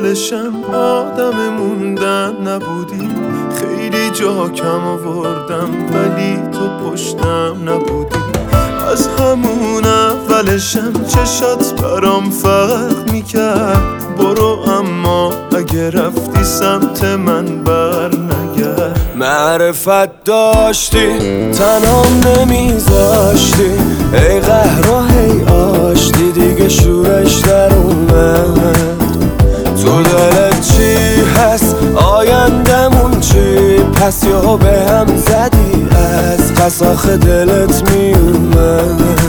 اولشم آدم موندن نبودی، خیلی جا کم آوردم ولی تو پشتم نبودی. از همون اولشم چشات برام فرق میکرد. برو اما اگه رفتی سمت من بر نگرد. معرفت داشتی تنام نمیذاشتی، ای قهر و هی آشتی دیگه شورش در اومد. تو دلت چی هست آیندمون چی؟ پس یهو به هم زدی از قساخ دلت میومد.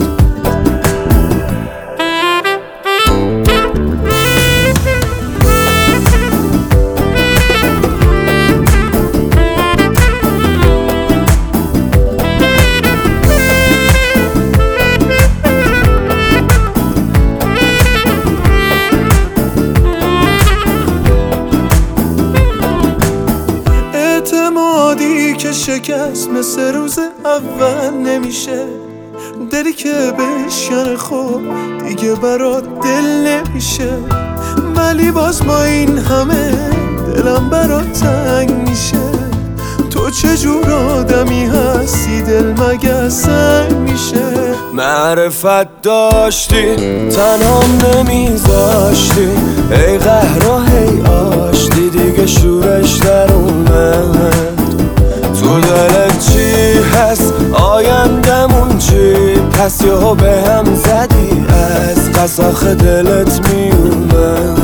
اعتمادی که شکست مثل روز اول نمیشه، دلی که بشکن خود دیگه برات دل نمیشه. ولی باز با این همه دلم برات تنگ میشه. تو چجور آدمی هستی دل مگه سنگ میشه؟ معرفت داشتی تنام نمیذاشتی، ای قهر و هی آشتی دیگه شورش در اومد. تو دلت چی هست آیندمون چی؟ پس یهو به هم زدی از قساخ دلت میومد.